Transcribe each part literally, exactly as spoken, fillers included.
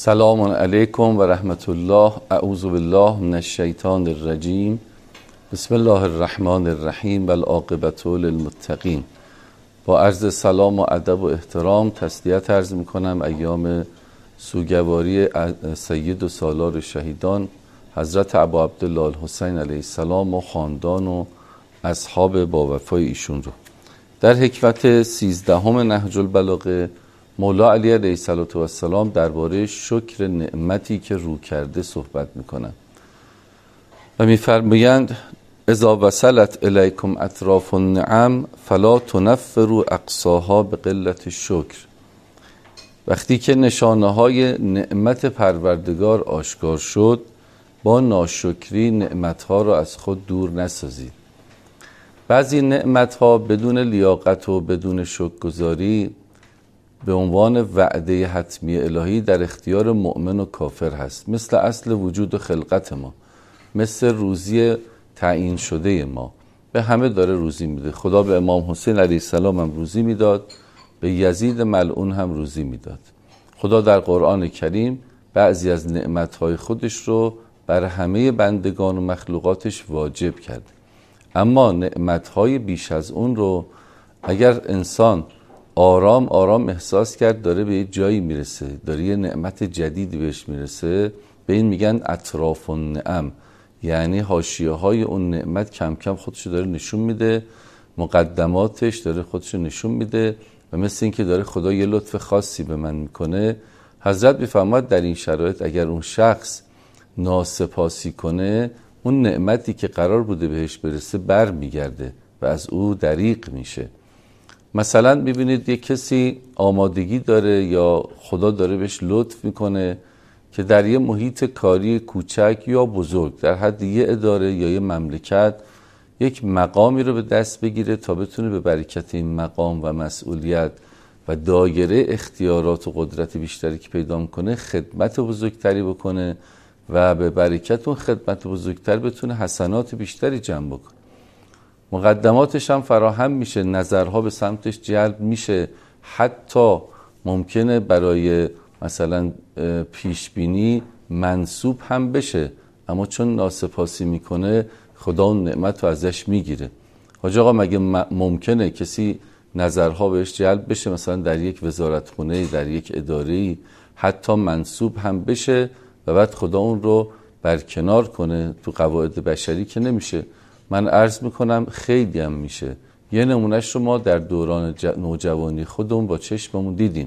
سلام علیکم و رحمت الله. اعوذ بالله من الشیطان الرجیم. بسم الله الرحمن الرحیم و العاقبة للمتقین. با عرض سلام و ادب و احترام تسلیت عرض میکنم ایام سوگواری سید و سالار شهیدان حضرت ابا عبدالله الحسین علیه السلام و خاندان و اصحاب با وفای ایشون رو. در حکمت سیزدهم نهج البلاغه مولا علی علیه السلام درباره شکر نعمتی که رو کرده صحبت میکنند و میفرمایند اذا وصلت الیکم اطراف النعم فلا تنفروا اقصاها به قلت الشکر. وقتی که نشانه های نعمت پروردگار آشکار شد با ناشکری نعمتها را از خود دور نسازید. بعضی نعمتها بدون لیاقت و بدون شکرگزاری به عنوان وعده حتمی الهی در اختیار مؤمن و کافر هست، مثل اصل وجود و خلقت ما، مثل روزی تعیین شده ما. به همه داره روزی میده. خدا به امام حسین علیه السلام هم روزی میداد، به یزید ملعون هم روزی میداد. خدا در قرآن کریم بعضی از نعمتهای خودش رو بر همه بندگان و مخلوقاتش واجب کرد، اما نعمتهای بیش از اون رو اگر انسان آرام آرام احساس کرد داره به یه جایی میرسه، داره یه نعمت جدیدی بهش میرسه، به این میگن اطراف النعم، یعنی حاشیه های اون نعمت کم کم خودشو داره نشون میده، مقدماتش داره خودشو نشون میده و مثل این که داره خدا یه لطف خاصی به من میکنه. حضرت میفرماد در این شرایط اگر اون شخص ناسپاسی کنه اون نعمتی که قرار بوده بهش برسه بر میگرده و از او دریغ میشه. مثلا ببینید یک کسی آمادگی داره یا خدا داره بهش لطف میکنه که در یه محیط کاری کوچک یا بزرگ در حد یه اداره یا یه مملکت یک مقامی رو به دست بگیره تا بتونه به برکت این مقام و مسئولیت و دایره اختیارات و قدرت بیشتری که پیدا میکنه خدمت بزرگتری بکنه و به برکت اون خدمت بزرگتر بتونه حسنات بیشتری جمع بکنه. مقدماتش هم فراهم میشه، نظرها به سمتش جلب میشه، حتی ممکنه برای مثلا پیشبینی منسوب هم بشه، اما چون ناسپاسی میکنه خدا اون نعمت رو ازش میگیره. حاج آقا مگه ممکنه کسی نظرها بهش جلب بشه مثلا در یک وزارتخونه، در یک اداره، حتی منسوب هم بشه و بعد خدا اون رو برکنار کنه؟ تو قواعد بشری که نمیشه. من عرض میکنم خیلی هم میشه. یه نمونهش رو ما در دوران نوجوانی خودمون با چشممون دیدیم.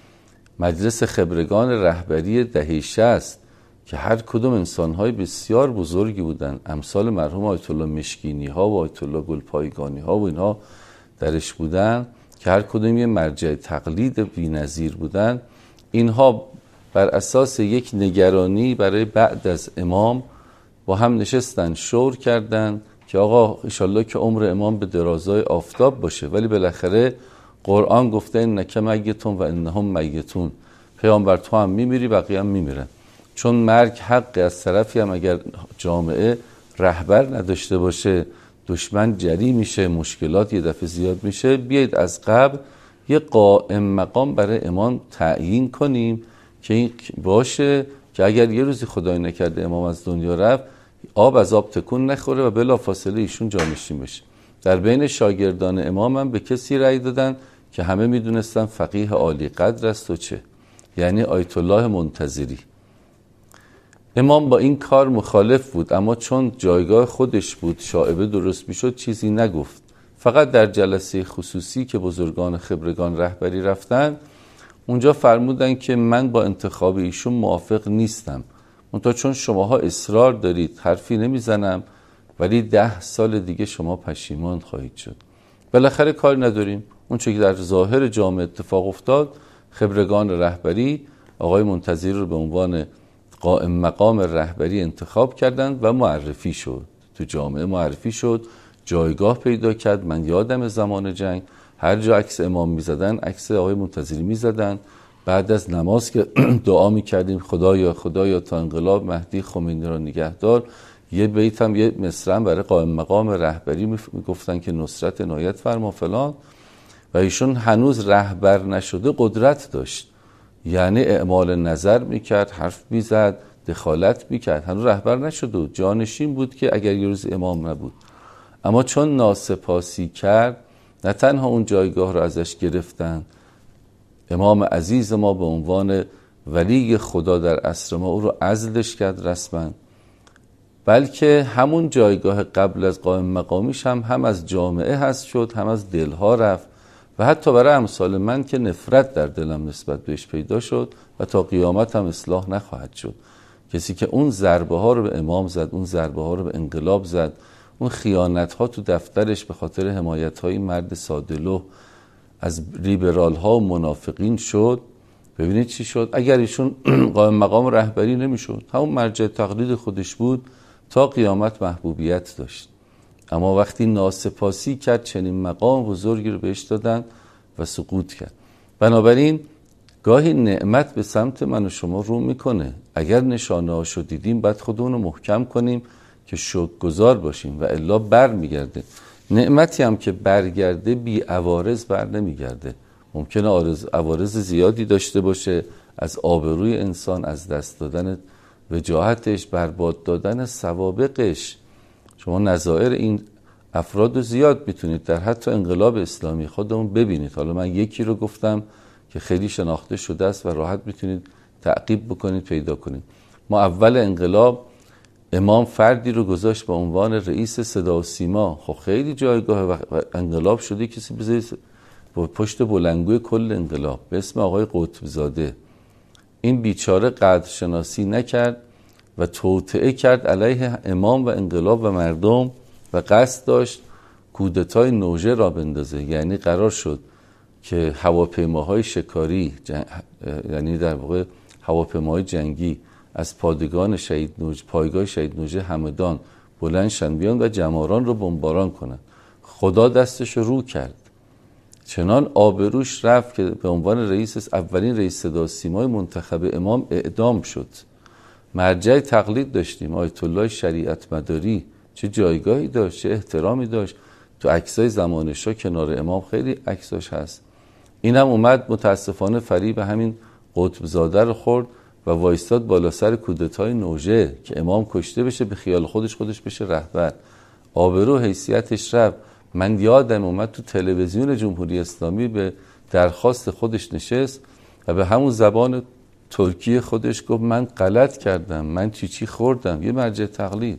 مجلس خبرگان رهبری دهه شصت که هر کدوم انسانهای بسیار بزرگی بودن، امثال مرحوم آیت الله مشکینی ها و آیت الله گلپایگانی ها و اینها درش بودن که هر کدوم یه مرجع تقلید بی‌نظیر بودن. اینها بر اساس یک نگرانی برای بعد از امام با هم نشستن، شور کردن که آقا انشالله که عمر امام به درازای آفتاب باشه، ولی بالاخره قرآن گفته انک میتون و انهم میتون، پیامبر تو هم میمیری بقیه هم میمیرن. چون مرگ حق از طرفی هم اگر جامعه رهبر نداشته باشه دشمن جری میشه، مشکلات یه دفعه زیاد میشه. بیایید از قبل یه قائم مقام برای امام تعیین کنیم که این باشه که اگر یه روزی خدای نکرده امام از دنیا رفت آب از آب تکون نخوره و بلا فاصله ایشون جانشین بشه. در بین شاگردان امام هم به کسی رأی دادن که همه میدونستن فقیه عالی قدر است و چه، یعنی آیت الله منتظری. امام با این کار مخالف بود، اما چون جایگاه خودش بود شائبه درست میشد چیزی نگفت. فقط در جلسه خصوصی که بزرگان خبرگان رهبری رفتن اونجا فرمودن که من با انتخاب ایشون موافق نیستم، منتها چون شماها اصرار دارید حرفی نمیزنم، ولی ده سال دیگه شما پشیمان خواهید شد. بالاخره کار نداریم. اون چه که در ظاهر جامعه اتفاق افتاد، خبرگان رهبری آقای منتظری رو به عنوان قائم مقام رهبری انتخاب کردند و معرفی شد، تو جامعه معرفی شد، جایگاه پیدا کرد. من یادم زمان جنگ هر جا عکس امام میزدن عکس آقای منتظری میزدن. بعد از نماز که دعا میکردیم خدایا خدایا تا انقلاب مهدی خمینی را نگهدار، یه بیت هم یه مصرع برای قائم مقام رهبری میگفتن که نصرت عنایت فرما فلان، و ایشون هنوز رهبر نشده قدرت داشت. یعنی اعمال نظر میکرد، حرف میزد، دخالت میکرد. هنوز رهبر نشده بود، جانشین بود که اگر یه روز امام نبود. اما چون ناسپاسی کرد، نه تنها اون جایگاه رو ازش گرفتن، امام عزیز ما به عنوان ولی خدا در عصر ما او رو عزلش کرد رسما، بلکه همون جایگاه قبل از قائم مقامیش هم هم از جامعه هست شد، هم از دلها رفت و حتی برای امثال من که نفرت در دلم نسبت بهش پیدا شد و تا قیامت هم اصلاح نخواهد شد. کسی که اون ضربه ها رو به امام زد، اون ضربه ها رو به انقلاب زد، اون خیانت ها تو دفترش به خاطر حمایت های مرد سادلو از لیبرال ها و منافقین شد، ببینید چی شد. اگر ایشون قائم مقام رهبری نمیشد، همون مرجع تقلید خودش بود، تا قیامت محبوبیت داشت. اما وقتی ناسپاسی کرد، چنین مقام بزرگی رو بهش دادن و سقوط کرد. بنابراین گاهی نعمت به سمت من و شما رو میکنه. اگر نشانه هاشو دیدیم، باید خودمون رو محکم کنیم که شکرگزار باشیم و الا بر میگرده. نعمتی هم که برگرده بی عوارض بر نمیگرده. ممکنه عوارض زیادی داشته باشه، از آبروی انسان، از دست دادن وجاهتش، برباد دادن سوابقش. شما نظائر این افراد رو زیاد میتونید در حتی انقلاب اسلامی خودمون ببینید. حالا من یکی رو گفتم که خیلی شناخته شده است و راحت میتونید تعقیب بکنید، پیدا کنید. ما اول انقلاب امام فردی رو گذاشت به عنوان رئیس صدا و سیما. خب خیلی جایگاه و انقلاب شده کسی بذارید پشت بلندگوی کل انقلاب به اسم آقای قطب زاده. این بیچاره قدرشناسی نکرد و توطئه کرد علیه امام و انقلاب و مردم و قصد داشت کودتای نوژه را بندازه. یعنی قرار شد که هواپیماهای شکاری جن... یعنی در واقع هواپیماهای جنگی از پادگان شهید نوژه، پایگاه شهید نوژه همدان بلند شن بیان و جماران رو بمباران کنن. خدا دستش رو کرد، چنان آبروش رفت که به عنوان رئیس، اولین رئیس صدا سیمای منتخب امام اعدام شد. مرجع تقلید داشتیم، آیت الله شریعت مداری، چه جایگاهی داشت، چه احترامی داشت. تو عکسای زمان شاه کنار امام خیلی عکساش هست. اینم اومد متاسفانه فریب همین قطب زاده رو خورد و وایستاد بالا سر کودتای نوژه که امام کشته بشه، به خیال خودش خودش بشه رهبر. آبرو حیثیتش رفت. من یادم اومد تو تلویزیون جمهوری اسلامی به درخواست خودش نشست و به همون زبان ترکی خودش گفت من غلط کردم، من چی چی خوردم. یه مرجع تقلید.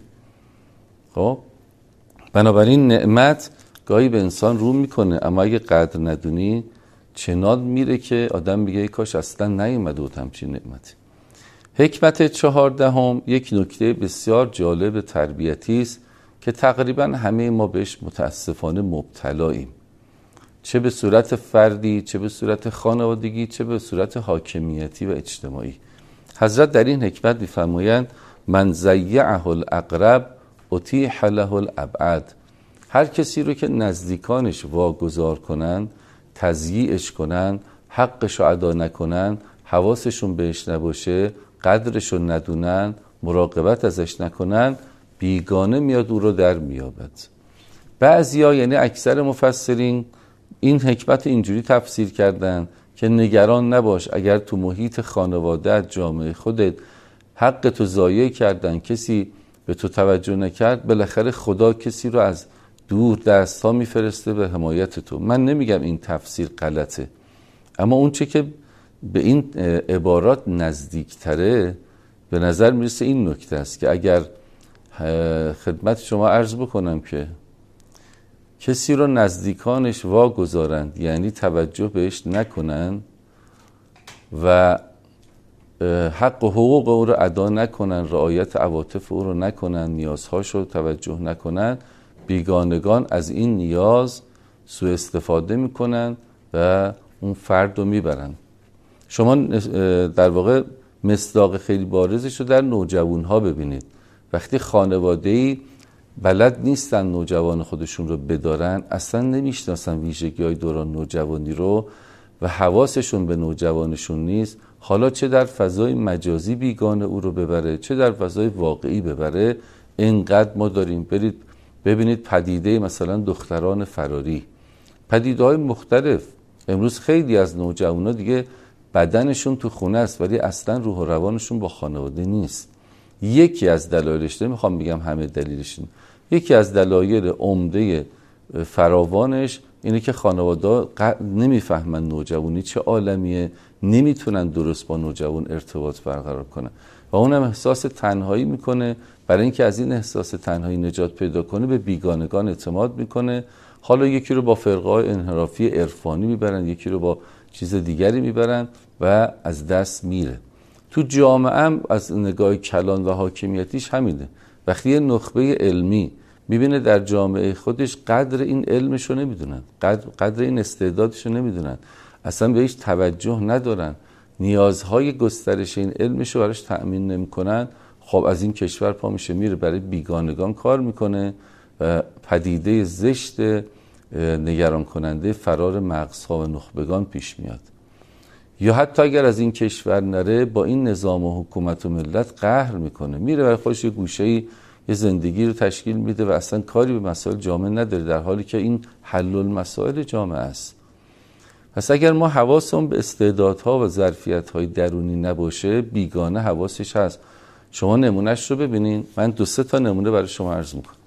خب بنابراین نعمت گاهی به انسان رو میکنه، اما اگه قدر ندونی چنان میره که آدم میگه ای کاش اصلا نیومده بود همچین نعمتی. حکمت چهاردهم یک نکته بسیار جالب تربیتی است که تقریبا همه ما بهش متاسفانه مبتلاییم، چه به صورت فردی، چه به صورت خانوادگی، چه به صورت حاکمیتی و اجتماعی. حضرت در این حکمت می‌فرمایند من ضیعه الاقرب اتیح له الابعد. هر کسی رو که نزدیکانش واگذار کنن، تضییعش کنن، حقش رو ادا نکنن، حواسشون بهش نباشه، قدرش رو ندونن، مراقبت ازش نکنن، بیگانه میاد او رو در میابد. بعضیا یعنی اکثر مفسرین این حکمت اینجوری تفسیر کردن که نگران نباش، اگر تو محیط خانواده‌ات، جامعه خودت حق تو ضایع کردن، کسی به تو توجه نکرد، بالاخره خدا کسی رو از دور دست ها میفرسته به حمایت تو. من نمیگم این تفسیر غلطه، اما اون چه که به این عبارات نزدیکتره به نظر میرسه این نکته است که اگر خدمت شما عرض بکنم که کسی رو نزدیکانش واگذارند، یعنی توجه بهش نکنن و حق و حقوق او رو ادا نکنن، رعایت عواطف او رو نکنن، نیازهاش رو توجه نکنن، بیگانگان از این نیاز سوء استفاده میکنن و اون فرد رو میبرن. شما در واقع مصداق خیلی بارزش رو در نوجوانها ببینید. وقتی خانواده‌ای بلد نیستن نوجوان خودشون رو بدارن، اصلا نمیشناسن ویژگی‌های دوران نوجوانی رو و حواسشون به نوجوانشون نیست، حالا چه در فضای مجازی بیگانه او رو ببره، چه در فضای واقعی ببره. اینقدر ما داریم. برید ببینید پدیده مثلا دختران فراری، پدیده‌های مختلف. امروز خیلی از نوجوانا دیگه بدنشون تو خونه است ولی اصلا روح و روانشون با خانواده نیست. یکی از دلایلش، نمیخوام بگم همه دلیلش، یکی از دلایل عمده فراوانش اینه که خانواده نمیفهمن نوجوانی چه عالمیه، نمیتونن درست با نوجوان ارتباط برقرار کنن و اونم احساس تنهایی میکنه. برای اینکه از این احساس تنهایی نجات پیدا کنه به بیگانگان اعتماد میکنه. حالا یکی رو با فرقه‌های انحرافی عرفانی میبرن، یکی رو با چیز دیگری میبرن و از دست میره. تو جامعه هم از نگاه کلان و حاکمیتیش همینه. وقتی یه نخبه علمی میبینه در جامعه خودش قدر این علمشو نمیدونن، قدر, قدر این استعدادشو نمیدونن، اصلا بهش توجه ندارن، نیازهای گسترش این علمشو براش تأمین نمیکنن، خب از این کشور پا میشه میره برای بیگانگان کار میکنه و پدیده زشت نگران کننده فرار مغزها و نخبگان پیش میاد. یا حتی اگر از این کشور نره با این نظام و حکومت و ملت قهر میکنه، میره برای خودش یه گوشه‌ای یه زندگی رو تشکیل میده و اصلا کاری به مسائل جامعه نداره، در حالی که این حل المسائل جامعه است. پس اگر ما حواسمون به استعدادها و ظرفیت‌های درونی نباشه، بیگانه حواسش هست. شما نمونهش رو ببینین، من دو سه تا نمونه برای شما عرض میکنم.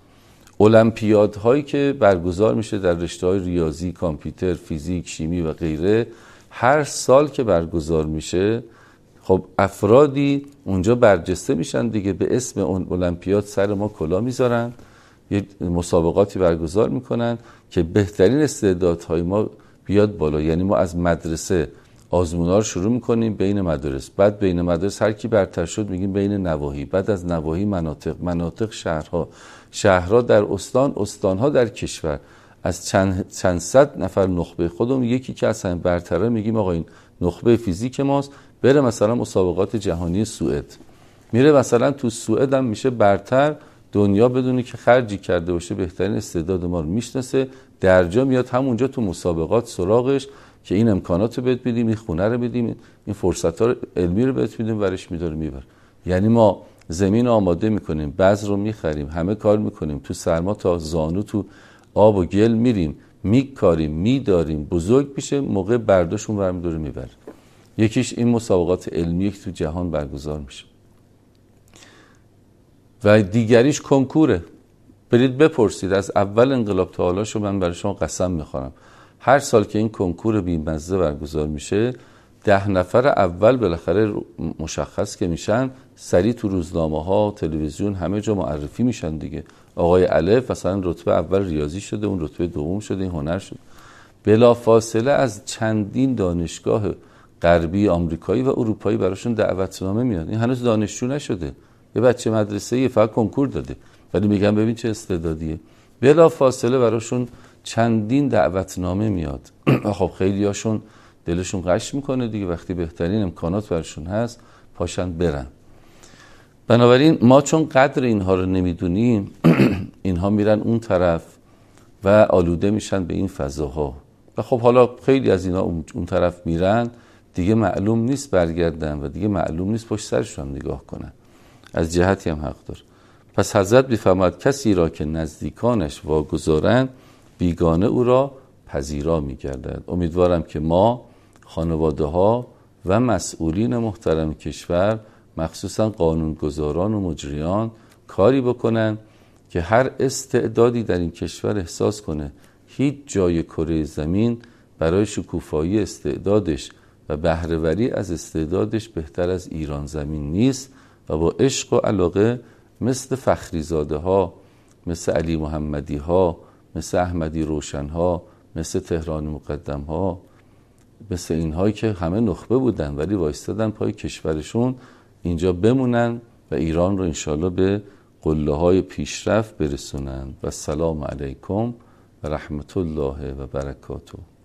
المپیادهایی که برگزار میشه در رشته‌های ریاضی، کامپیوتر، فیزیک، شیمی و غیره، هر سال که برگزار میشه خب افرادی اونجا برجسته میشن دیگه، به اسم اون المپیاد سر ما کلا میذارن، یه مسابقاتی برگزار میکنن که بهترین استعدادهای ما بیاد بالا. یعنی ما از مدرسه آزمونا رو شروع میکنیم بین مدارس، بعد بین مدارس هر کی برتر شد میگیم بین نواحی، بعد از نواحی مناطق، مناطق شهرها، شهرها در استان، استانها در کشور. از چند, چند صد نفر نخبه خودمون یکی که اصلا برتره میگیم آقا این نخبه فیزیک ماست، بره مثلا مسابقات جهانی سوئد، میره مثلا تو سوئد هم میشه برتر، دنیا بدونی که خرجی کرده باشه بهترین استعداد ما رو میشناسه، درجا میاد همونجا تو مسابقات سراغش که این امکانات رو بهت میدیم، این خونه رو بدیم، این فرصت ها علمی رو بهت میدیم، ورش میداره میبر. یعنی ما زمین آماده میکنیم، بذر رو میخریم، همه کار میکنیم، تو سرما تا زانو تو آب و گل میریم، میکاریم، میداریم، بزرگ میشه، موقع برداشتون برمیداره میبره. یکیش این مسابقات علمی که تو جهان برگزار میشه و دیگریش کنکوره. برید بپرسید از اول انقلاب تا حالا شو، من برای شما قسم میخورم هر سال که این کنکور بی‌مزه برگزار میشه، ده نفر اول بالاخره مشخص که میشن، سریع تو روزنامه ها، تلویزیون، همه جا معرفی میشن دیگه. آقای الف مثلا رتبه اول ریاضی شده، اون رتبه دوم شده، این هنر شده. بلا فاصله از چندین دانشگاه غربی، آمریکایی و اروپایی براشون دعوتنامه میاد. این هنوز دانشجو نشده، یه بچه مدرسه‌ای فقط کنکور داده، ولی میگن ببین چه استعدادیه. بلا فاصله براشون چندین دعوتنامه میاد. خب خیلی هاشون دلشون قش میکنه دیگه، وقتی بهترین امکانات برشون هست پاشن برن. بنابراین ما چون قدر اینها رو نمیدونیم اینها میرن اون طرف و آلوده میشن به این فضاها و خب حالا خیلی از اینا اون طرف میرن دیگه، معلوم نیست برگردن و دیگه معلوم نیست پشت سرشون نگاه کنن. از جهتی هم حق دار. پس حضرت میفرماید کسی را که نزدیکانش واگذارند بیگانه او را پذیرا میگردد. امیدوارم که ما، خانواده ها و مسئولین محترم کشور، مخصوصا قانونگذاران و مجریان، کاری بکنن که هر استعدادی در این کشور احساس کنه هیچ جای کره زمین برای شکوفایی استعدادش و بهره‌وری از استعدادش بهتر از ایران زمین نیست و با عشق و علاقه مثل فخریزاده ها، مثل علی محمدی ها، مثل احمدی روشن ها، مثل تهران مقدم ها، مثل اینهایی که همه نخبه بودن ولی وایستادن پای کشورشون، اینجا بمونن و ایران رو انشالله به قله های پیشرفت برسونن. و السلام علیکم و رحمت الله و برکاته.